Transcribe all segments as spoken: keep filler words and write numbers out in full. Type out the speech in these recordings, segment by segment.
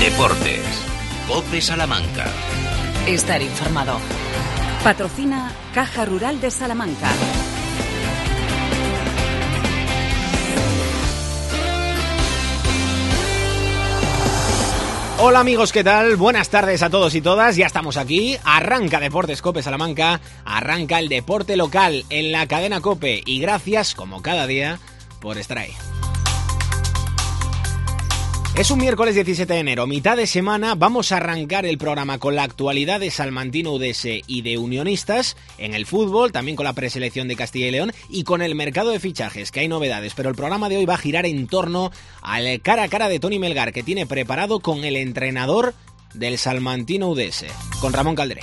Deportes. COPE Salamanca. Estar informado. Patrocina Caja Rural de Salamanca. Hola amigos, ¿qué tal? Buenas tardes a todos y todas, ya estamos aquí, arranca Deportes COPE Salamanca, arranca el deporte local en la cadena COPE y gracias, como cada día, por estar ahí. Es un miércoles diecisiete de enero, mitad de semana, vamos a arrancar el programa con la actualidad de Salmantino U D S y de Unionistas, en el fútbol, también con la preselección de Castilla y León y con el mercado de fichajes, que hay novedades, pero el programa de hoy va a girar en torno al cara a cara de Toni Melgar, que tiene preparado con el entrenador del Salmantino U D S, con Ramón Calderé.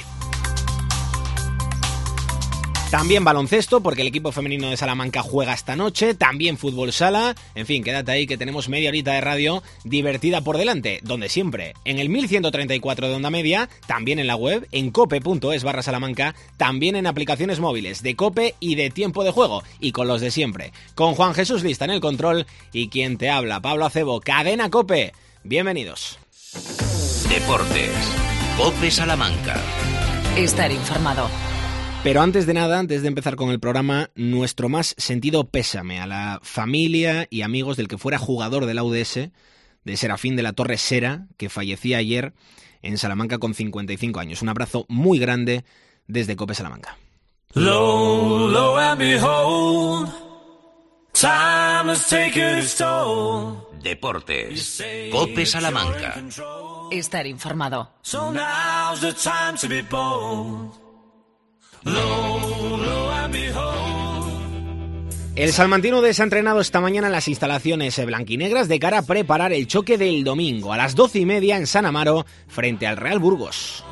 También baloncesto, porque el equipo femenino de Salamanca juega esta noche, también fútbol sala, en fin, quédate ahí que tenemos media horita de radio divertida por delante, donde siempre, en el mil ciento treinta y cuatro de onda media, también en la web, en cope.es barra Salamanca, también en aplicaciones móviles de COPE y de Tiempo de Juego, y con los de siempre, con Juan Jesús Lista en el control y quien te habla, Pablo Acebo, Cadena COPE. Bienvenidos. Deportes. COPE Salamanca. Estar informado. Pero antes de nada, antes de empezar con el programa, nuestro más sentido pésame a la familia y amigos del que fuera jugador de la U D S, de Serafín de la Torre Sera, que fallecía ayer en Salamanca con cincuenta y cinco años. Un abrazo muy grande desde COPE Salamanca. Low, low and behold, time has taken its toll. Deportes. COPE Salamanca. Estar informado. So now's the time to be bold. Low, low and behold. El Salmantino U D S ha entrenado esta mañana en las instalaciones blanquinegras de cara a preparar el choque del domingo a las doce y media en San Amaro frente al Real Burgos.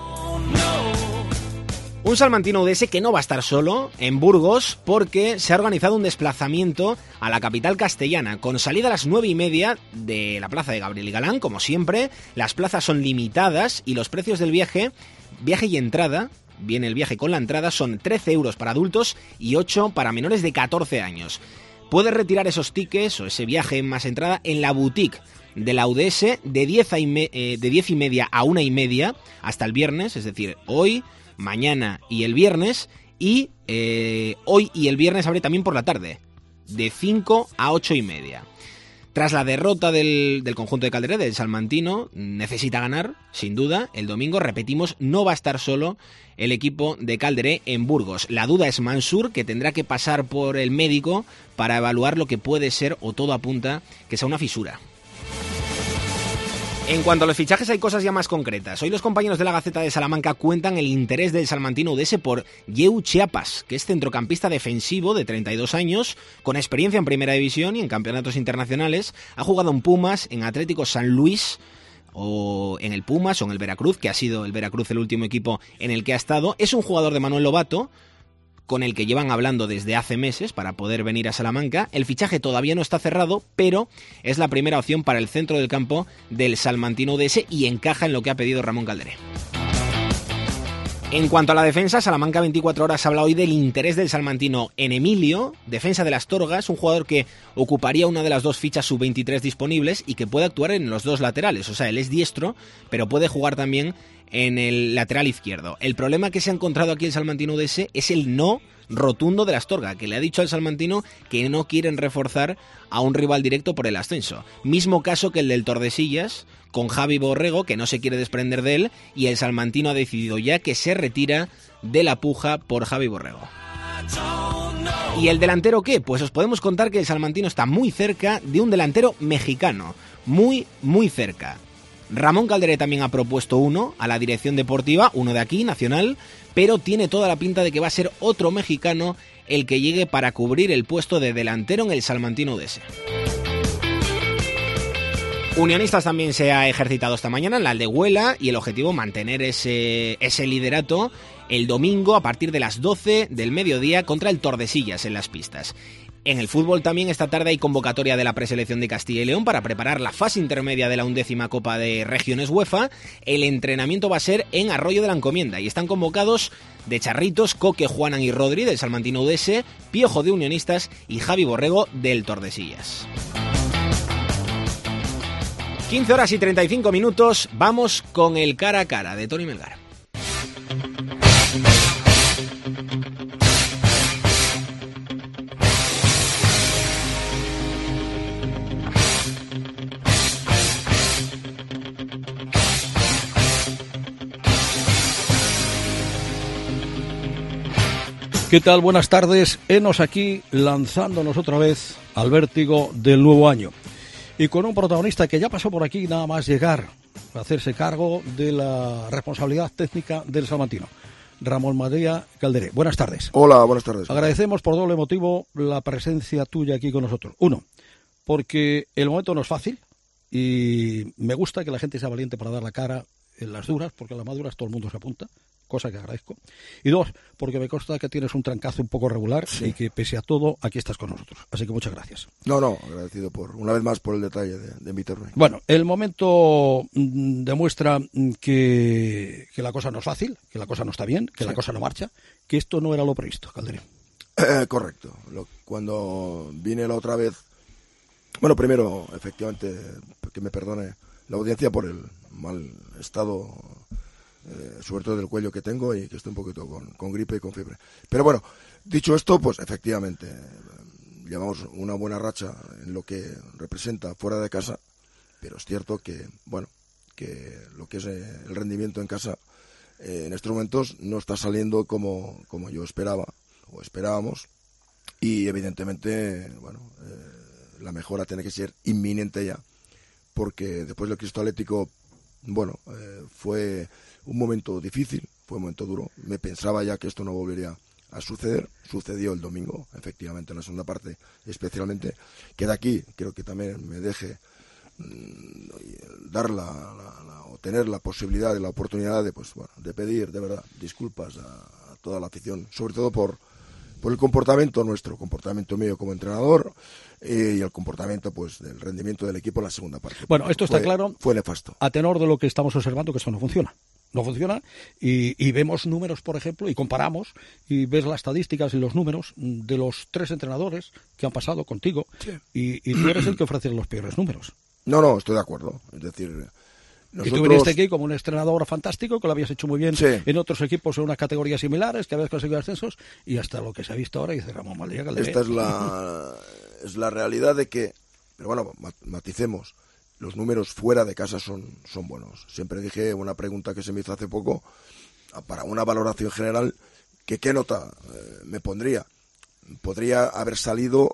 Un Salmantino U D S que no va a estar solo en Burgos porque se ha organizado un desplazamiento a la capital castellana con salida a las nueve y media de la plaza de Gabriel y Galán, como siempre. Las plazas son limitadas y los precios del viaje, viaje y entrada, viene el viaje con la entrada, son trece euros para adultos y ocho para menores de catorce años. Puedes retirar esos tickets o ese viaje más entrada en la boutique de la U D S de diez y media a una y media hasta el viernes, es decir, hoy, mañana y el viernes, y eh, hoy y el viernes abre también por la tarde, de cinco a ocho y media. Tras la derrota del, del conjunto de Calderé, del Salmantino, necesita ganar, sin duda. El domingo, repetimos, no va a estar solo el equipo de Calderé en Burgos. La duda es Mansur, que tendrá que pasar por el médico para evaluar lo que puede ser, o todo apunta que sea una fisura. En cuanto a los fichajes hay cosas ya más concretas. Hoy los compañeros de la Gaceta de Salamanca cuentan el interés del Salmantino U D S por Yeu Chiapas, que es centrocampista defensivo de treinta y dos años, con experiencia en Primera División y en campeonatos internacionales. Ha jugado en Pumas, en Atlético San Luis, o en el Pumas o en el Veracruz, que ha sido el Veracruz el último equipo en el que ha estado. Es un jugador de Manuel Lobato, con el que llevan hablando desde hace meses para poder venir a Salamanca. El fichaje todavía no está cerrado, pero es la primera opción para el centro del campo del Salmantino U D S y encaja en lo que ha pedido Ramón Calderé. En cuanto a la defensa, Salamanca veinticuatro horas habla hoy del interés del salmantino en Emilio, defensa de las Torgas, un jugador que ocuparía una de las dos fichas sub veintitrés disponibles y que puede actuar en los dos laterales. O sea, él es diestro, pero puede jugar también en el lateral izquierdo. El problema que se ha encontrado aquí el Salmantino U D S es el no rotundo de la Astorga, que le ha dicho al salmantino que no quieren reforzar a un rival directo por el ascenso. Mismo caso que el del Tordesillas, con Javi Borrego, que no se quiere desprender de él, y el salmantino ha decidido ya que se retira de la puja por Javi Borrego. ¿Y el delantero qué? Pues os podemos contar que el salmantino está muy cerca de un delantero mexicano, muy, muy cerca. Ramón Calderé también ha propuesto uno a la dirección deportiva, uno de aquí, nacional, pero tiene toda la pinta de que va a ser otro mexicano el que llegue para cubrir el puesto de delantero en el Salmantino U D S. Unionistas también se ha ejercitado esta mañana en la Aldehuela y el objetivo mantener ese, ese liderato el domingo a partir de las doce del mediodía contra el Tordesillas en las pistas. En el fútbol también esta tarde hay convocatoria de la preselección de Castilla y León para preparar la fase intermedia de la undécima Copa de Regiones UEFA. El entrenamiento va a ser en Arroyo de la Encomienda y están convocados de Charritos, Coque, Juanan y Rodri del Salmantino U D S, Piojo de Unionistas y Javi Borrego del Tordesillas. quince horas y treinta y cinco minutos, vamos con el cara a cara de Tony Melgar. ¿Qué tal? Buenas tardes. Henos aquí lanzándonos otra vez al vértigo del nuevo año. Y con un protagonista que ya pasó por aquí nada más llegar a hacerse cargo de la responsabilidad técnica del salmantino. Ramón María Calderé. Buenas tardes. Hola, buenas tardes. Agradecemos por doble motivo la presencia tuya aquí con nosotros. Uno, porque el momento no es fácil y me gusta que la gente sea valiente para dar la cara en las duras, porque en las maduras todo el mundo se apunta, cosa que agradezco. Y dos, porque me consta que tienes un trancazo un poco regular, sí, y que pese a todo aquí estás con nosotros. Así que muchas gracias. No, no, agradecido por una vez más por el detalle de, de invitarme. Bueno, el momento mm, demuestra que, que la cosa no es fácil, que la cosa no está bien, que sí, la cosa no marcha, que esto no era lo previsto, Calderé. Eh, correcto. Lo, cuando vine la otra vez, bueno, primero, efectivamente, que me perdone la audiencia por el mal estado, eh, sobre todo del cuello que tengo y que estoy un poquito con, con gripe y con fiebre. Pero bueno, dicho esto, pues efectivamente, eh, llevamos una buena racha en lo que representa fuera de casa, pero es cierto que, bueno, que lo que es eh, el rendimiento en casa, eh, en estos momentos no está saliendo como, como yo esperaba o esperábamos, y evidentemente, bueno, eh, la mejora tiene que ser inminente ya, porque después del Cristo Atlético, bueno, eh, fue un momento difícil, fue un momento duro. Me pensaba ya que esto no volvería a suceder. Sucedió el domingo, efectivamente, en la segunda parte, especialmente. Que de aquí creo que también me deje mmm, dar la, la, la, o tener la posibilidad y la oportunidad de, pues, bueno, de pedir, de verdad, disculpas a, a toda la afición, sobre todo por, por el comportamiento nuestro, comportamiento mío como entrenador, eh, y el comportamiento, pues, del rendimiento del equipo en la segunda parte. Bueno, esto está fue, claro. Fue nefasto. A tenor de lo que estamos observando, que esto no funciona. No funciona y, y vemos números, por ejemplo, y comparamos y ves las estadísticas y los números de los tres entrenadores que han pasado contigo, sí, y, y tú eres el que ofrece los peores números. No, no, estoy de acuerdo. Es decir, nosotros... Y tú viniste aquí como un entrenador fantástico, que lo habías hecho muy bien, sí, en otros equipos en unas categorías similares, que habías conseguido ascensos, y hasta lo que se ha visto ahora, dice Ramón María Calderé. Esta es la, es la realidad de que, pero bueno, maticemos, los números fuera de casa son, son buenos. Siempre dije, una pregunta que se me hizo hace poco, para una valoración general, que qué nota eh, me pondría. Podría haber salido,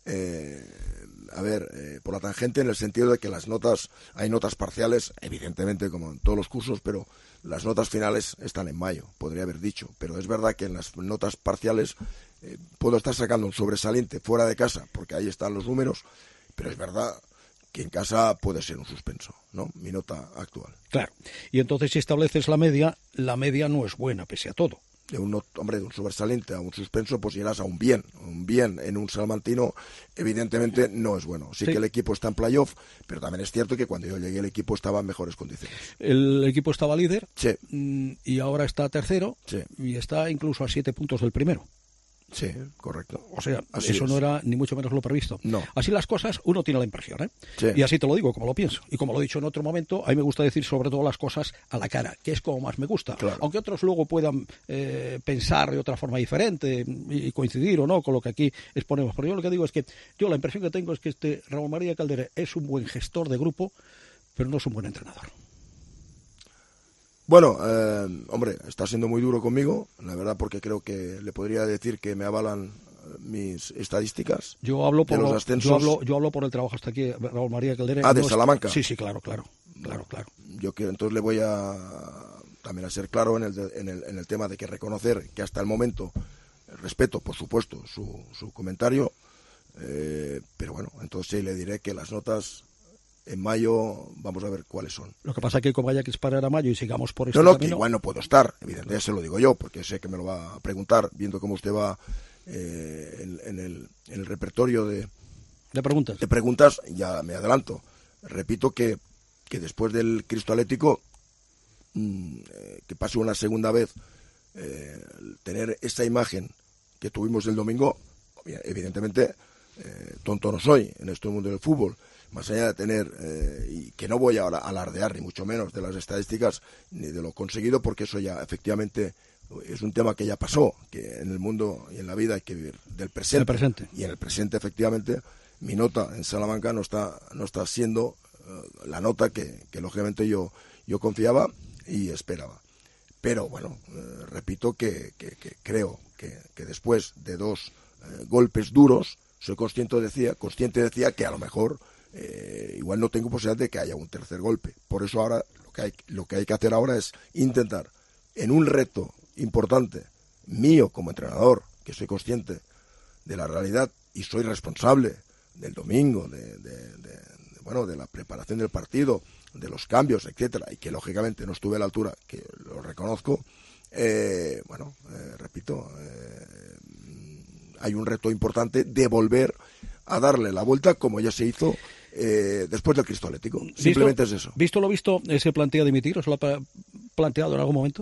eh, a ver, eh, por la tangente, en el sentido de que las notas, hay notas parciales, evidentemente como en todos los cursos, pero las notas finales están en mayo, podría haber dicho. Pero es verdad que en las notas parciales eh, puedo estar sacando un sobresaliente fuera de casa, porque ahí están los números, pero es verdad que en casa puede ser un suspenso, ¿no? Mi nota actual. Claro. Y entonces si estableces la media, la media no es buena, pese a todo. De un, hombre, de un sobresaliente a un suspenso, pues irás a un bien. Un bien en un salmantino, evidentemente, no es bueno. Sí, sí, que el equipo está en playoff, pero también es cierto que cuando yo llegué el equipo estaba en mejores condiciones. El equipo estaba líder, sí, y ahora está tercero, sí, y está incluso a siete puntos del primero. Sí, correcto. O sea, así eso es. No era ni mucho menos lo previsto. No. Así las cosas, uno tiene la impresión, ¿eh? Sí. Y así te lo digo, como lo pienso. Y como lo he dicho en otro momento, a mí me gusta decir sobre todo las cosas a la cara, que es como más me gusta. Claro. Aunque otros luego puedan eh, pensar de otra forma diferente y coincidir o no con lo que aquí exponemos. Pero yo lo que digo es que yo la impresión que tengo es que este Ramón María Calderé es un buen gestor de grupo, pero no es un buen entrenador. Bueno, eh, hombre, está siendo muy duro conmigo, la verdad, porque creo que le podría decir que me avalan mis estadísticas. Yo hablo por de los lo, ascensos. Yo hablo, yo hablo por el trabajo hasta aquí, Raúl María Calderé. Ah, de no Salamanca. Es, sí, sí, claro, claro, claro, claro. Yo que entonces le voy a también a ser claro en el, de, en el en el tema de que reconocer que hasta el momento respeto, por supuesto, su, su comentario, eh, pero bueno, entonces sí le diré que las notas en mayo vamos a ver cuáles son. Lo que pasa es que como haya que esperar a mayo y sigamos por este No, no, camino... que igual no puedo estar, evidentemente, ya se lo digo yo, porque sé que me lo va a preguntar, viendo cómo usted va eh, en, en, el, en el repertorio de, de preguntas. De preguntas, ya me adelanto. Repito que, que después del Cristo Atlético, mmm, eh, que pase una segunda vez, eh, tener esa imagen que tuvimos el domingo, evidentemente, eh, tonto no soy en este mundo del fútbol, más allá de tener, eh, y que no voy a alardear ni mucho menos de las estadísticas ni de lo conseguido, porque eso ya efectivamente es un tema que ya pasó, que en el mundo y en la vida hay que vivir del presente. El presente. Y en el presente, efectivamente, mi nota en Salamanca no está no está siendo uh, la nota que, que lógicamente yo, yo confiaba y esperaba. Pero bueno, eh, repito que, que, que creo que, que después de dos eh, golpes duros, soy consciente decía, consciente decía que a lo mejor eh, igual no tengo posibilidad de que haya un tercer golpe. Por eso ahora lo que hay, lo que hay que hacer ahora es intentar, en un reto importante mío como entrenador, que soy consciente de la realidad y soy responsable del domingo, de, de, de, de bueno, de la preparación del partido, de los cambios, etcétera, y que lógicamente no estuve a la altura, que lo reconozco. Eh, bueno, eh, repito, eh, hay un reto importante de volver a darle la vuelta como ya se hizo eh, después del Cristo Atlético. Simplemente ¿Visto, es eso. ¿Visto lo visto, se plantea dimitir o se lo ha planteado en algún momento?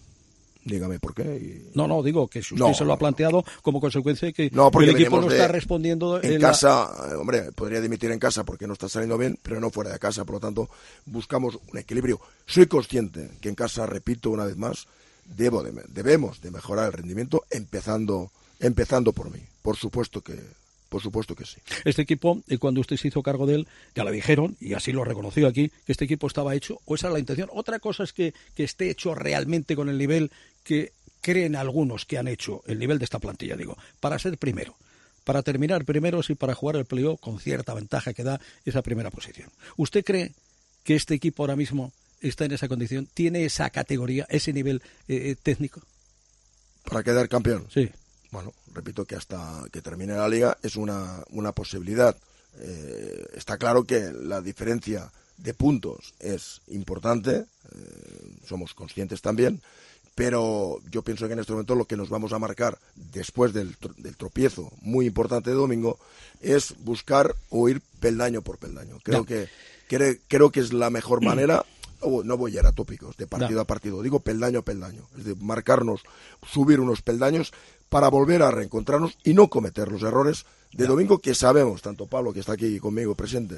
Dígame por qué. Y... No, no, digo que si usted no, se lo ha planteado no. como consecuencia de que no, el equipo no de, está respondiendo en en casa, la... hombre, podría dimitir en casa porque no está saliendo bien, pero no fuera de casa, por lo tanto, buscamos un equilibrio. Soy consciente que en casa, repito una vez más, debo de, debemos de mejorar el rendimiento empezando empezando por mí. Por supuesto que Por supuesto que sí. Este equipo, cuando usted se hizo cargo de él, ya le dijeron, y así lo reconoció aquí, que este equipo estaba hecho, o esa era la intención. Otra cosa es que, que esté hecho realmente con el nivel que creen algunos que han hecho, el nivel de esta plantilla, digo, para ser primero, para terminar primeros y para jugar el playoff con cierta ventaja que da esa primera posición. ¿Usted cree que este equipo ahora mismo está en esa condición, tiene esa categoría, ese nivel eh, técnico? ¿Para quedar campeón? Sí. Bueno, repito que hasta que termine la liga es una, una posibilidad. Eh, está claro que la diferencia de puntos es importante, eh, somos conscientes también, pero yo pienso que en este momento lo que nos vamos a marcar después del, del tropiezo muy importante de domingo es buscar o ir peldaño por peldaño. Creo, que, creo, creo que es la mejor manera. Oh, no voy a ir a tópicos de partido no. a partido, digo peldaño a peldaño, es decir, marcarnos, subir unos peldaños para volver a reencontrarnos y no cometer los errores de no. domingo que sabemos, tanto Pablo, que está aquí conmigo presente,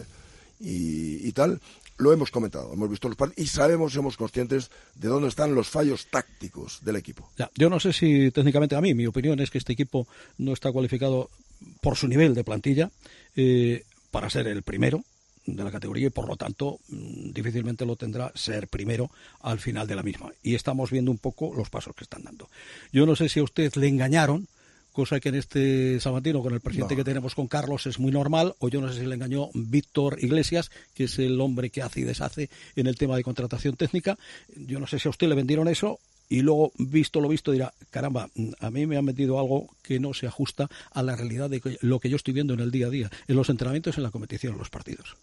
y, y tal, lo hemos comentado, hemos visto los partidos y sabemos, somos conscientes de dónde están los fallos tácticos del equipo. Ya, yo no sé si técnicamente, a mí, mi opinión es que este equipo no está cualificado por su nivel de plantilla eh, para ser el primero de la categoría y por lo tanto difícilmente lo tendrá ser primero al final de la misma, y estamos viendo un poco los pasos que están dando. Yo no sé si a usted le engañaron, cosa que en este Salmantino con el presidente no. que tenemos con Carlos es muy normal, o yo no sé si le engañó Víctor Iglesias, que es el hombre que hace y deshace en el tema de contratación técnica. Yo no sé si a usted le vendieron eso y luego, visto lo visto, dirá, caramba, a mí me han metido algo que no se ajusta a la realidad de lo que yo estoy viendo en el día a día, en los entrenamientos, en la competición, en los partidos.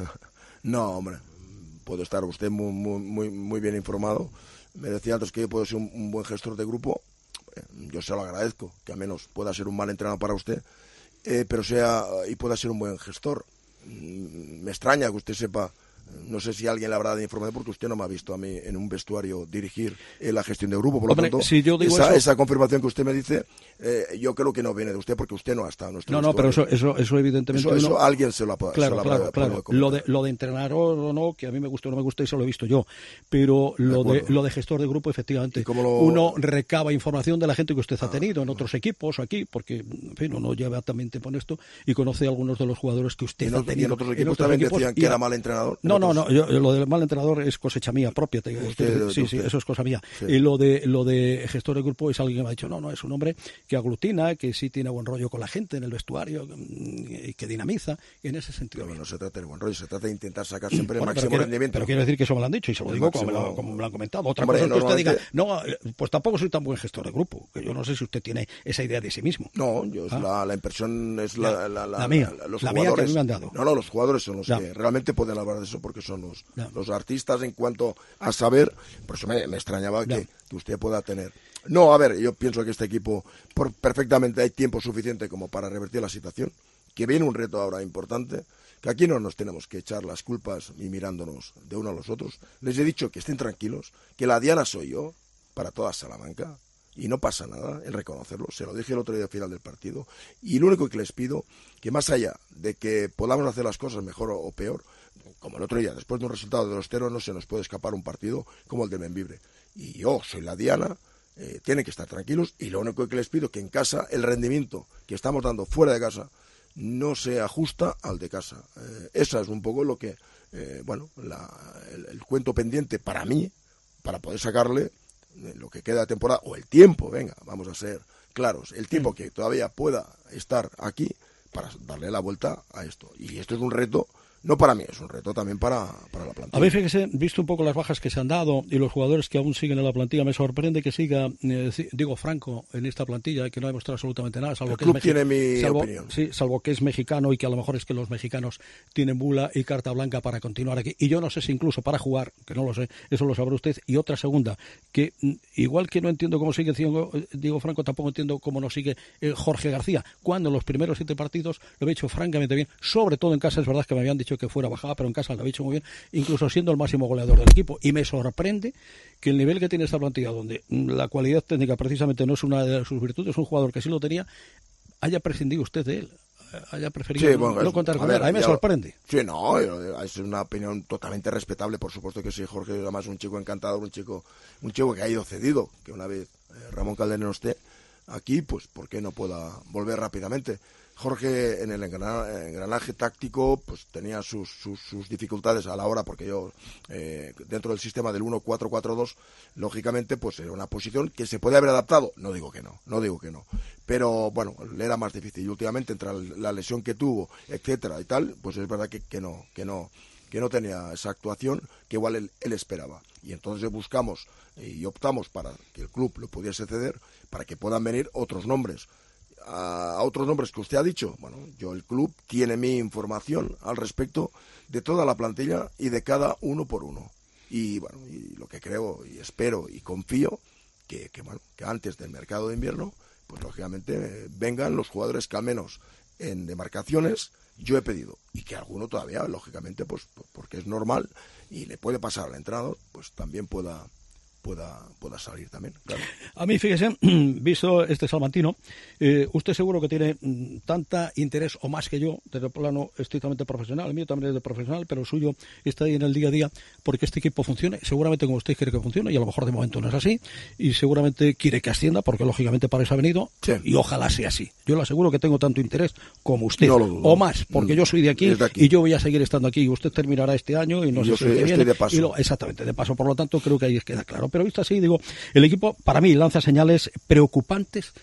No, hombre, puede estar usted muy, muy, muy, muy bien informado. Me decía antes que yo puedo ser un, un buen gestor de grupo. Yo se lo agradezco, que al menos pueda ser un mal entrenador para usted, eh, pero sea y pueda ser un buen gestor. Me extraña que usted sepa. No sé si alguien le habrá dado información porque usted no me ha visto a mí en un vestuario dirigir eh, la gestión de grupo. Por lo Hombre, tanto, si yo digo esa, eso... esa confirmación que usted me dice, eh, yo creo que no viene de usted porque usted no ha estado en nuestro No, no, pero eso, eso, eso evidentemente... Eso, eso uno... alguien se lo ha podido Claro, se claro, lo claro. Lo de, lo de entrenar o no, que a mí me gusta o no me gusta, eso lo he visto yo. Pero lo de, de lo de gestor de grupo, efectivamente, lo... uno recaba información de la gente que usted ha tenido en otros equipos o aquí, porque, en fin, uno lleva también tiempo en esto y conoce a algunos de los jugadores que usted en ha tenido. Y en otros equipos en otros también equipos, decían que era mal entrenador. No, otros... no, no, yo, lo del mal entrenador es cosecha mía propia. Te, usted, sí, usted. sí, eso es cosa mía. Sí. Y lo de lo de gestor de grupo es alguien que me ha dicho, no, no, es un hombre que aglutina, que sí tiene buen rollo con la gente en el vestuario, y que dinamiza, y en ese sentido. Pero no se trata de buen rollo, se trata de intentar sacar siempre bueno, el máximo pero quiero, rendimiento. Pero quiero decir que eso me lo han dicho y se lo el digo máximo... como, me lo, como me lo han comentado. Otra Hombre, cosa es que usted normalmente... diga, no, pues tampoco soy tan buen gestor de grupo, que yo no sé si usted tiene esa idea de sí mismo. No, yo es ¿Ah? la, la impresión es la, la, la, la mía, la, los la jugadores. mía que a mí me han dado. No, no, los jugadores son los ya. que realmente pueden hablar de eso porque son los, los artistas en cuanto a saber. Por eso me, me extrañaba que, que usted pueda tener. No, a ver, yo pienso que este equipo por, perfectamente hay tiempo suficiente como para revertir la situación, que viene un reto ahora importante, que aquí no nos tenemos que echar las culpas y mirándonos de uno a los otros. Les he dicho que estén tranquilos, que la diana soy yo, para toda Salamanca, y no pasa nada en reconocerlo, se lo dije el otro día al final del partido, y lo único que les pido, que más allá de que podamos hacer las cosas mejor o peor, como el otro día, después de un resultado de los teros no se nos puede escapar un partido como el de Bembibre, y yo soy la diana, eh, tienen que estar tranquilos, y lo único que les pido, que en casa el rendimiento que estamos dando fuera de casa no se ajusta al de casa. Eh, esa es un poco lo que, eh, bueno, la, el, el cuento pendiente para mí, para poder sacarle lo que queda de temporada, o el tiempo, venga, vamos a ser claros, el tiempo que todavía pueda estar aquí para darle la vuelta a esto. Y esto es un reto, no para mí, es un reto también para, para la plantilla. A ver, fíjese, visto un poco las bajas que se han dado y los jugadores que aún siguen en la plantilla, me sorprende que siga eh, Diego Franco en esta plantilla, que no ha demostrado absolutamente nada, salvo el que club es tiene mi salvo, opinión. Sí, salvo que es mexicano y que a lo mejor es que los mexicanos tienen bula y carta blanca para continuar aquí. Y yo no sé si incluso para jugar, que no lo sé, eso lo sabrá usted. Y otra segunda, que igual que no entiendo cómo sigue Diego Franco, tampoco entiendo cómo no sigue eh, Jorge García, cuando en los primeros siete partidos lo había hecho francamente bien, sobre todo en casa. Es verdad que me habían dicho que fuera bajada, pero en casa lo ha hecho muy bien, incluso siendo el máximo goleador del equipo. Y me sorprende que el nivel que tiene esta plantilla, donde la cualidad técnica precisamente no es una de sus virtudes, un jugador que sí lo tenía, haya prescindido usted de él, haya preferido sí, bueno, no, no contar con ver, él. A mí me ya, sorprende. Sí, no, es una opinión totalmente respetable, por supuesto que sí. Jorge, además, un chico encantador, un chico, un chico que ha ido cedido, que una vez eh, Ramón Calderón no esté aquí, pues ¿por qué no pueda volver rápidamente? Jorge en el engranaje táctico pues tenía sus, sus, sus dificultades a la hora, porque yo eh, dentro del sistema del uno cuatro cuatro dos lógicamente pues era una posición que se puede haber adaptado, no digo que no, no digo que no, pero bueno, le era más difícil y últimamente entre la lesión que tuvo, etcétera y tal, pues es verdad que, que no, que no que no tenía esa actuación que igual él, él esperaba, y entonces buscamos y optamos para que el club lo pudiese ceder para que puedan venir otros nombres. A otros nombres que usted ha dicho, bueno, yo el club tiene mi información al respecto de toda la plantilla y de cada uno por uno, y bueno, y lo que creo y espero y confío que, que bueno, que antes del mercado de invierno pues lógicamente eh, vengan los jugadores que al menos en demarcaciones yo he pedido, y que alguno todavía lógicamente pues porque es normal y le puede pasar al entrenador, pues también pueda pueda pueda salir también, claro. A mí, fíjese, visto este salmantino, eh, usted seguro que tiene mm, tanta interés o más que yo desde el plano estrictamente profesional. El mío también es de profesional, pero el suyo está ahí en el día a día porque este equipo funcione, seguramente como usted quiere que funcione, y a lo mejor de momento no es así, y seguramente quiere que ascienda porque lógicamente para eso ha venido, sí. Y ojalá sea así. Yo le aseguro que tengo tanto interés como usted, no o más, porque yo soy de aquí, de aquí y yo voy a seguir estando aquí, y usted terminará este año y no yo sé soy, si estoy viene, de paso. Y lo, exactamente, de paso, por lo tanto creo que ahí queda claro. Pero visto así, digo, el equipo para mí lanza señales preocupantes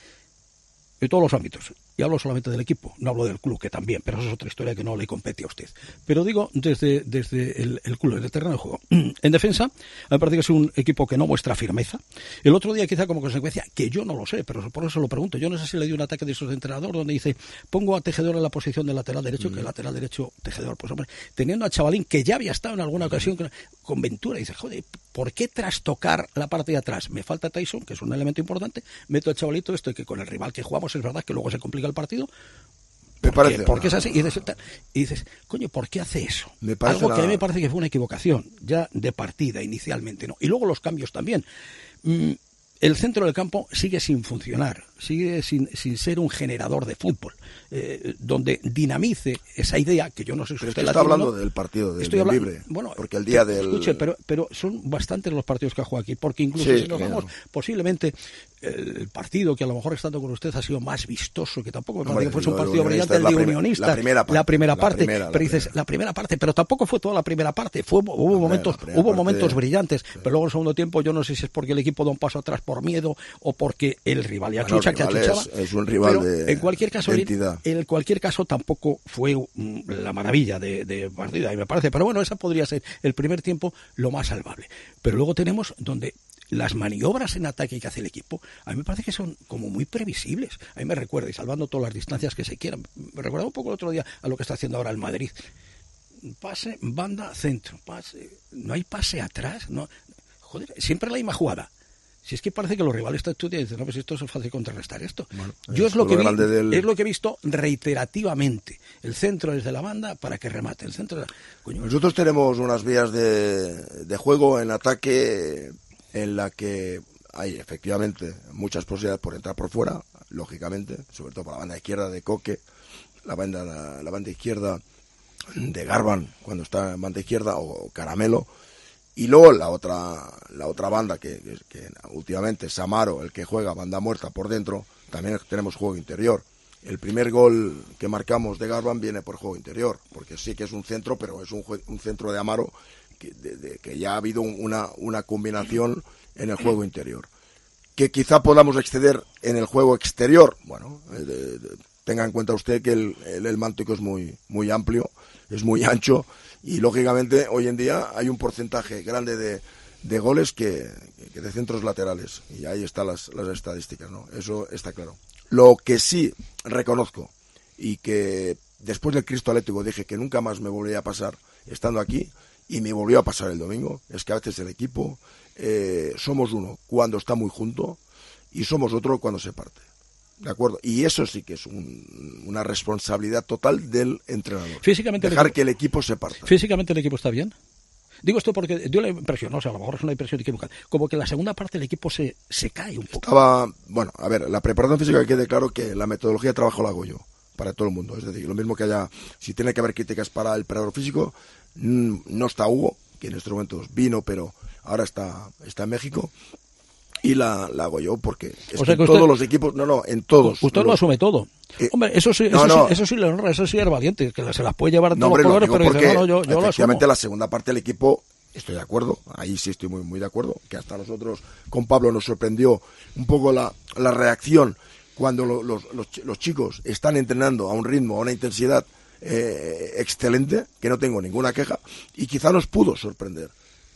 en todos los ámbitos. Y hablo solamente del equipo, no hablo del club, que también, pero eso es otra historia que no le compete a usted. Pero digo desde, desde el, el club, desde el terreno de juego. En defensa, me parece que es un equipo que no muestra firmeza. El otro día, quizá como consecuencia, que yo no lo sé, pero por eso lo pregunto, yo no sé si le dio un ataque de esos de entrenador donde dice, pongo a Tejedor en la posición de lateral derecho, mm. que el lateral derecho, Tejedor, pues hombre, teniendo a Chavalín, que ya había estado en alguna ocasión con, con Ventura, y dice, joder, ¿por qué trastocar la parte de atrás? Me falta Tyson, que es un elemento importante, meto a Chavalito esto, y que con el rival que jugamos es verdad que luego se complica el partido. Me ¿Por parece qué? Porque es así. Y dices, y dices, coño, ¿por qué hace eso? Me Algo una... que a mí me parece que fue una equivocación, ya de partida, inicialmente, ¿no? Y luego los cambios también. Mm, el centro del campo sigue sin funcionar, sigue sin, sin ser un generador de fútbol, eh, donde dinamice esa idea, que yo no sé si pero usted es que la está tiene, hablando ¿no? del partido de, Estoy del hablando, libre, bueno, porque el día del... Escuche, pero, pero son bastantes los partidos que ha jugado aquí, porque incluso sí, si nos claro. vamos, posiblemente el partido que a lo mejor estando con usted ha sido más vistoso, que tampoco me parece que fuese un partido brillante, el de Unionista, la primera parte, la primera parte, la primera, la pero dices, primera. la primera parte, pero tampoco fue toda la primera parte, fue, hubo la momentos, primera, hubo parte, momentos brillantes, sí. Pero luego en el segundo tiempo yo no sé si es porque el equipo da un paso atrás por miedo o porque el rival ya bueno, chucha, que achuchaba, es, es un rival pero de en cualquier caso, de entidad. En cualquier caso tampoco fue um, la maravilla de, de partida, y me parece, pero bueno, esa podría ser el primer tiempo lo más salvable, pero luego tenemos donde las maniobras en ataque que hace el equipo, a mí me parece que son como muy previsibles. A mí me recuerda, y salvando todas las distancias que se quieran, me recuerda un poco el otro día a lo que está haciendo ahora el Madrid. Pase, banda, centro, pase, no hay pase atrás, no, joder, siempre la misma jugada. Si es que parece que los rivales están estudiando y dicen, no, pues esto es fácil contrarrestar esto. Bueno, yo es, es lo que vi, del... es lo que he visto reiterativamente. El centro desde la banda para que remate. El centro de la... Coño. Nosotros tenemos unas vías de, de juego en ataque en la que hay efectivamente muchas posibilidades por entrar por fuera, lógicamente, sobre todo por la banda izquierda de Coque, la banda, la, la banda izquierda de Garban, cuando está en banda izquierda, o Caramelo, y luego la otra la otra banda que, que, que últimamente es Amaro, el que juega banda muerta por dentro, también tenemos juego interior. El primer gol que marcamos de Garban viene por juego interior, porque sí que es un centro, pero es un, un centro de Amaro que, de, de, que ya ha habido una, una combinación en el juego interior. Que quizá podamos exceder en el juego exterior, bueno, de, de, tenga en cuenta usted que el, el, el Mántico es muy, muy amplio, es muy ancho, y lógicamente hoy en día hay un porcentaje grande de, de goles que, que de centros laterales, y ahí están las, las estadísticas, ¿no? Eso está claro. Lo que sí reconozco, y que después del Cristo Atlético dije que nunca más me volvería a pasar estando aquí, y me volvió a pasar el domingo, es que a veces el equipo eh, somos uno cuando está muy junto y somos otro cuando se parte. ¿De acuerdo? Y eso sí que es un, una responsabilidad total del entrenador. Físicamente dejar el equipo, que el equipo se parta. ¿Físicamente el equipo está bien? Digo esto porque dio la impresión, no, o sea, a lo mejor es una impresión equivocada, como que en la segunda parte el equipo se, se cae un poco. Estaba, bueno, a ver, la preparación física, quede claro que la metodología de trabajo la hago yo, para todo el mundo. Es decir, lo mismo que haya, si tiene que haber críticas para el preparador físico, mmm, no está Hugo, que en estos momentos vino, pero ahora está, está en México. Y la, la hago yo porque es o sea que en que usted, todos los equipos, no, no, en todos. Usted los, lo asume todo. Eh, Hombre, eso sí, no, eso, no. Sí, eso sí le honra, eso sí es valiente, que se las puede llevar en no, todos hombre, los colores, pero porque, dice, no, no, yo, yo lo efectivamente asumo. La segunda parte del equipo, estoy de acuerdo, ahí sí estoy muy, muy de acuerdo, que hasta nosotros con Pablo nos sorprendió un poco la, la reacción cuando lo, los, los, los chicos están entrenando a un ritmo, a una intensidad eh, excelente, que no tengo ninguna queja, y quizá nos pudo sorprender.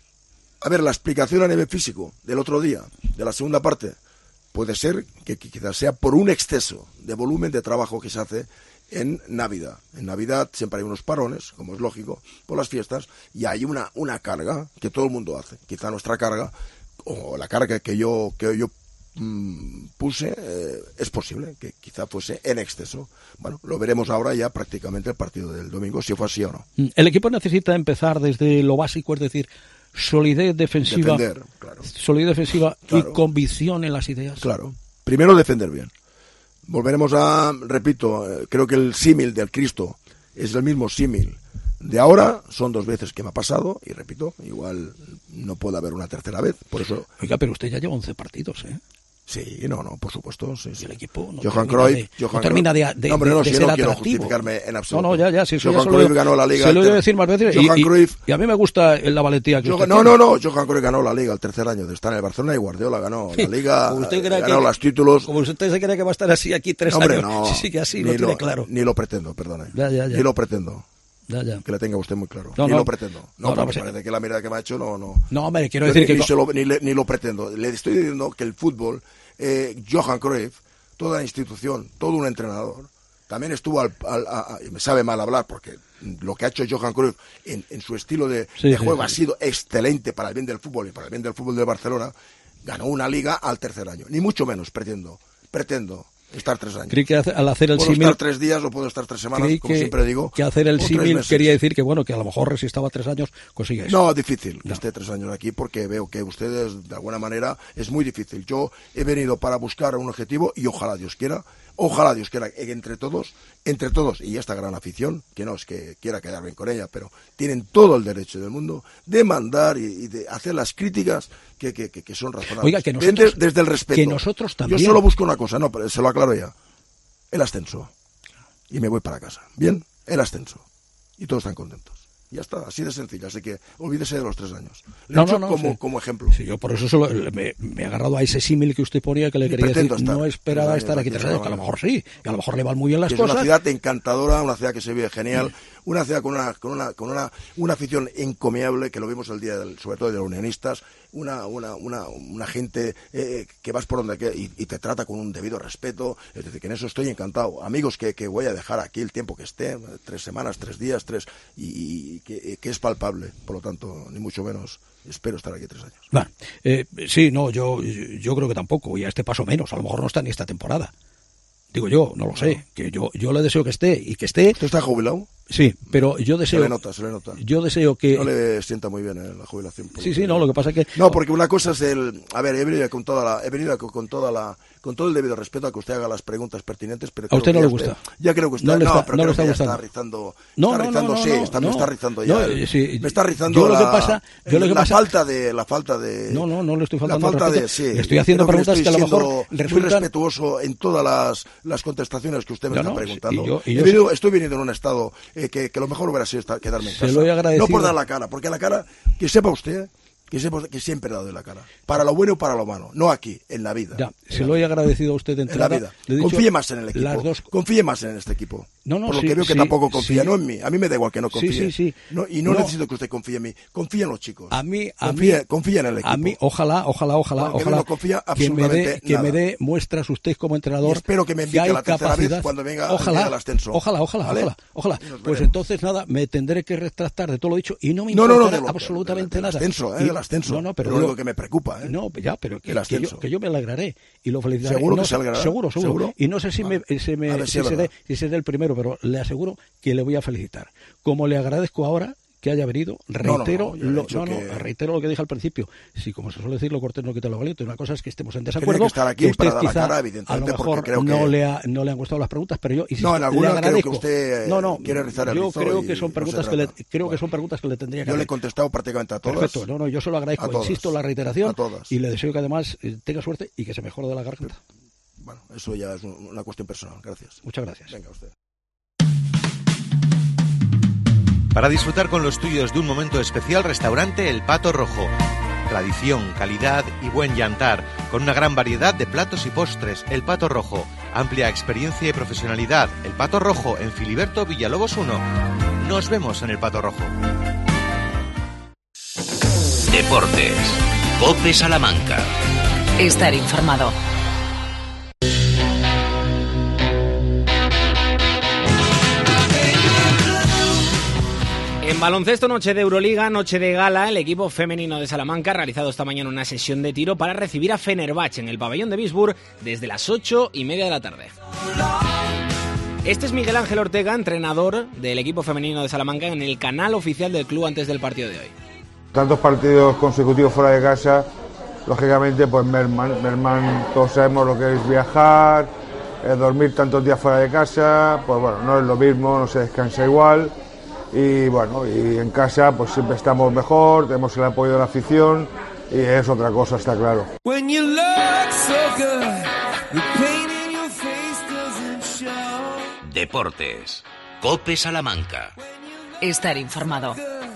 A ver, la explicación a nivel físico del otro día, de la segunda parte, puede ser que, que quizás sea por un exceso de volumen de trabajo que se hace en Navidad. En Navidad siempre hay unos parones, como es lógico, por las fiestas, y hay una, una carga que todo el mundo hace. Quizá nuestra carga, o la carga que yo, que yo mmm, puse, eh, es posible que quizá fuese en exceso. Bueno, lo veremos ahora ya prácticamente el partido del domingo, si fue así o no. El equipo necesita empezar desde lo básico, es decir, solidez defensiva, defender, claro. solidez defensiva claro. y convicción en las ideas. Claro. Primero defender bien. Volveremos a, repito, eh, creo que el símil del Cristo es el mismo símil de ahora. Son dos veces que me ha pasado y repito, igual no puede haber una tercera vez. Por eso. Oiga, pero usted ya lleva once partidos, ¿eh? Sí, no, no, por supuesto. Sí, sí. El equipo no Johan termina Cruyff, de, Johan no termina de, de, no, hombre, no, de si ser yo no quiero atractivo. justificarme en absoluto. No, no, ya, ya. Si Johan eso Cruyff lo, ganó la Liga. Se lo voy a decir más veces. Johan y, Cruyff, y, y a mí me gusta la valentía que Johan, usted No, tiene. no, no. Johan Cruyff ganó la Liga el tercer año de estar en el Barcelona y Guardiola ganó la Liga. Usted cree ganó que, los títulos. Como usted se cree que va a estar así aquí tres no, hombre, años. No, sí, sí, que así ni lo tiene claro. Ni lo pretendo, perdone. Ya, ya, ya. Ni lo pretendo. Ya, ya. Que le tenga usted muy claro. No, ni no. lo pretendo. No, No, no, porque pues, parece que la mirada que me ha hecho no... No, no hombre, quiero Yo decir ni, que... Ni, se lo, ni, le, ni lo pretendo. Le estoy diciendo que el fútbol, eh, Johan Cruyff, toda la institución, todo un entrenador, también estuvo al... al a, a, me sabe mal hablar porque lo que ha hecho Johan Cruyff en, en su estilo de, sí, de sí, juego sí. ha sido excelente para el bien del fútbol y para el bien del fútbol de Barcelona. Ganó una Liga al tercer año. Ni mucho menos pretendo. Pretendo estar tres años. Creí que al hacer el puedo símil... estar tres días o puedo estar tres semanas, Creí como que, siempre digo. que hacer el o tres símil meses. quería decir que, bueno, que a lo mejor si estaba tres años consigue eso. No, difícil que No. esté tres años aquí porque veo que ustedes, de alguna manera, es muy difícil. Yo he venido para buscar un objetivo y ojalá Dios quiera, ojalá Dios quiera, que entre todos, entre todos, y esta gran afición, que no es que quiera quedar bien con ella, pero tienen todo el derecho del mundo de mandar y, y de hacer las críticas que, que, que, que son razonables. Oiga, que nosotros, desde, desde el respeto. Que nosotros también. Yo solo busco una cosa, no, pero se lo aclaro ya. El ascenso. Y me voy para casa. ¿Bien? El ascenso. Y todos están contentos. Ya está, así de sencillo. Así que olvídese de los tres años. Le No, he hecho no, no, como, sí. como ejemplo. Sí, yo por eso solo, me, me he agarrado a ese símil que usted ponía que le Y quería decir, pretendo estar no esperaba tres años estar aquí aquí, tres años, que a lo mejor sí, y a lo mejor le van muy bien las Que es cosas. una ciudad encantadora, una ciudad que se vive genial, una ciudad con una con una con una, una afición encomiable, que lo vimos el día del, sobre todo de los unionistas, una una una, una gente eh, que vas por donde que, y, y te trata con un debido respeto. Es decir, que en eso estoy encantado. Amigos que, que voy a dejar aquí el tiempo que esté, tres semanas, tres días, tres, y, y que, que es palpable. Por lo tanto, ni mucho menos espero estar aquí tres años. Bueno, eh, sí, no, yo yo creo que tampoco, y a este paso menos, a lo mejor no está ni esta temporada. Digo yo, no lo sé, que yo yo le deseo que esté y que esté. ¿Usted está jubilado? Sí, pero yo deseo... Se le nota, se le nota. Yo deseo que... No le sienta muy bien eh, la jubilación. Sí, sí, no, lo que pasa es que... No, porque una cosa es el... A ver, he venido con toda la... He venido con toda la... Con todo el debido respeto a que usted haga las preguntas pertinentes, pero... A usted no le gusta. Usted, ya creo que usted... No, le está, no, pero no creo le está que gustando. Está rizando... No, está no, rizando, no, no, sí, no, está, no, me está rizando no, ya. sí, me está rizando yo la... Lo que pasa, yo lo que la pasa, falta de... La falta de... No, no, no le estoy faltando la falta respeto. de... Sí, le estoy haciendo creo preguntas que, que a lo mejor muy resultan... respetuoso en todas las, las contestaciones que usted me no, está no, preguntando. Y yo, y yo He venido, estoy viniendo en un estado eh, que, que lo mejor hubiera sido estar, quedarme en se casa. lo he agradecido. No por dar la cara, porque la cara, que sepa usted... Que, sepa, que siempre he dado la cara. Para lo bueno y para lo malo. No aquí, en la vida. Ya, se lo he agradecido a usted de entrada. En la vida. Le he dicho confíe más en el equipo. Las dos... Confíe más en este equipo. No, no, Por lo sí, que veo que sí, tampoco confía, sí. no en mí. A mí me da igual que no confíe. Sí, sí, sí. No, y no, no necesito que usted confíe en mí. Confía en los chicos. A mí, a confía, mí, confía en el equipo. A mí, ojalá, ojalá, ojalá, Porque ojalá no confía que me dé, absolutamente que nada. me dé muestras usted como entrenador. Y espero que me invite hay a la tercera capacidad. vez cuando venga ojalá, el ascenso. Ojalá, ojalá, ¿Vale? ojalá, ojalá. Pues veremos. entonces nada, me tendré que retractar de todo lo dicho y no me No, importará no, no, de lo- absolutamente del- del nada. ascenso, eh, Y- del ascenso. No, no, pero Pero digo- lo que me preocupa, ¿eh? No, ya, pero que, El que ascenso. yo, que yo me alegraré y lo felicitaré. ¿Seguro No que se sé- alegrará? Seguro, seguro. ¿Seguro? Y no sé si Vale. me, se me A ver si si es seré, verdad. si seré el primero, pero le aseguro que le voy a felicitar. Como le agradezco ahora que haya venido, no, reitero, no, yo he lo, dicho no, no, que- reitero lo que dije al principio. Si, como se suele decir, lo cortés no quita lo valiente. Una cosa es que estemos en Tenía desacuerdo. que estar aquí que usted para dar la quizá, cara, a evidentemente, lo porque mejor creo no que- le ha, no le han gustado las preguntas, pero yo insisto, No, en alguna le creo que agradezco. usted, eh, no, no, quiere rizar el yo rizo creo y que son no se preguntas que le, trata. creo que Bueno. son preguntas que le tendría que Yo le he hacer. contestado prácticamente a todas. Perfecto, no, no, yo se lo agradezco, A todas. insisto en la reiteración A todas. y le deseo que además eh, tenga suerte y que se mejore de la garganta. Bueno, eso ya es un- una cuestión personal. Gracias. Muchas gracias. Venga, usted. Para disfrutar con los tuyos de un momento especial, restaurante El Pato Rojo. Tradición, calidad y buen yantar, con una gran variedad de platos y postres. El Pato Rojo, amplia experiencia y profesionalidad. El Pato Rojo, en Filiberto Villalobos uno. Nos vemos en El Pato Rojo. Deportes. COPE Salamanca. Estar informado. En baloncesto, noche de Euroliga, noche de gala, el equipo femenino de Salamanca ha realizado esta mañana una sesión de tiro para recibir a Fenerbahce en el pabellón de Bisburg desde las ocho y media de la tarde. Este es Miguel Ángel Ortega, entrenador del equipo femenino de Salamanca, en el canal oficial del club antes del partido de hoy. Tantos partidos consecutivos fuera de casa, lógicamente pues merman, merman, todos sabemos lo que es viajar, eh, dormir tantos días fuera de casa, pues bueno, no es lo mismo, no se descansa igual. Y bueno, y en casa pues siempre estamos mejor, tenemos el apoyo de la afición y es otra cosa, está claro. Deportes. COPE Salamanca. Estar informado.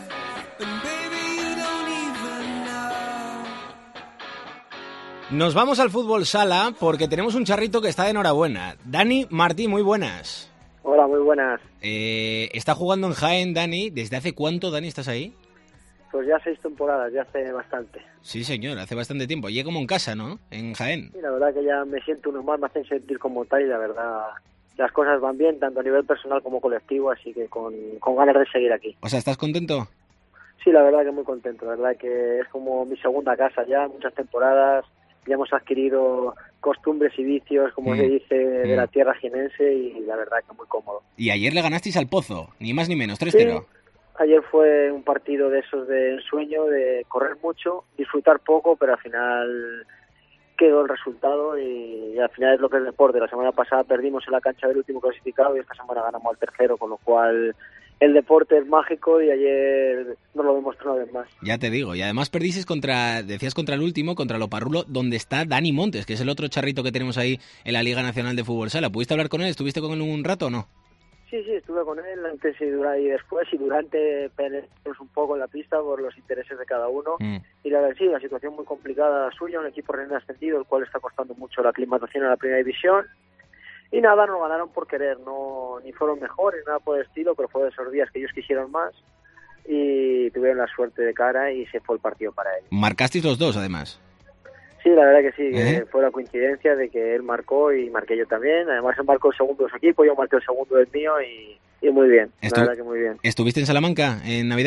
Nos vamos al fútbol sala porque tenemos un charrito que está de enhorabuena. Dani Martí, muy buenas. Hola, muy buenas. Eh, está jugando en Jaén, Dani. ¿Desde hace cuánto, Dani, estás ahí? Pues ya seis temporadas, ya hace bastante. Sí, señor, hace bastante tiempo. Llega como en casa, ¿no? En Jaén. Y la verdad que ya me siento uno más, me hacen sentir como tal y la verdad las cosas van bien, tanto a nivel personal como colectivo, así que con, con ganas de seguir aquí. O sea, ¿estás contento? Sí, la verdad que muy contento, la verdad que es como mi segunda casa ya, muchas temporadas, ya hemos adquirido costumbres y vicios, como Mm. se dice, de Mm. la tierra jienense y la verdad que muy cómodo. Y ayer le ganasteis al Pozo, ni más ni menos, tres Sí, cero. ayer fue un partido de esos de ensueño, de correr mucho, disfrutar poco, pero al final quedó el resultado y, y al final es lo que es el deporte. La semana pasada perdimos en la cancha del último clasificado y esta semana ganamos al tercero, con lo cual el deporte es mágico y ayer nos lo demostró una vez más. Ya te digo, y además perdisteis contra, decías contra el último, contra Loparrulo, donde está Dani Montes, que es el otro charrito que tenemos ahí en la Liga Nacional de Fútbol Sala. ¿Pudiste hablar con él? ¿Estuviste con él un rato o no? Sí, sí, estuve con él antes y, dura, y después y durante peleamos un poco en la pista por los intereses de cada uno. Mm. Y la verdad sí, la situación muy complicada la suya, un equipo recién ascendido, el cual está costando mucho la aclimatación a la primera división. Y nada, nos ganaron por querer, no ni fueron mejores, nada por el estilo, pero fue de esos días que ellos quisieron más y tuvieron la suerte de cara y se fue el partido para ellos. Marcasteis los dos, además. Sí, la verdad que sí, ¿Eh? que fue la coincidencia de que él marcó y marqué yo también. Además él marcó el segundo de su equipo, yo marqué el segundo del mío y, y muy bien, Estu- la verdad que muy bien. ¿Estuviste en Salamanca en Navidad?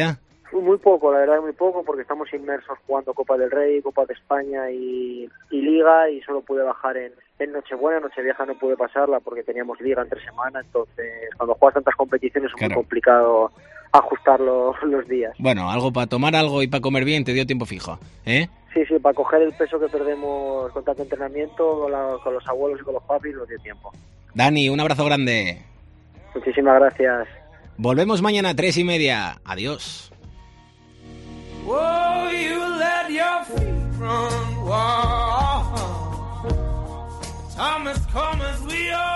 Muy poco, la verdad, muy poco, porque estamos inmersos jugando Copa del Rey, Copa de España y, y Liga, y solo pude bajar en, en Nochebuena. Nochevieja no pude pasarla porque teníamos Liga entre semana, entonces cuando juegas tantas competiciones es Claro. muy complicado ajustar los, los días. Bueno, algo para tomar algo y para comer bien te dio tiempo fijo, ¿eh? Sí, sí, para coger el peso que perdemos con tanto entrenamiento, con, la, con los abuelos y con los papis, nos dio tiempo. Dani, un abrazo grande. Muchísimas gracias. Volvemos mañana a tres y media. Adiós. Whoa, you let your feet run wild. Time has come as we are.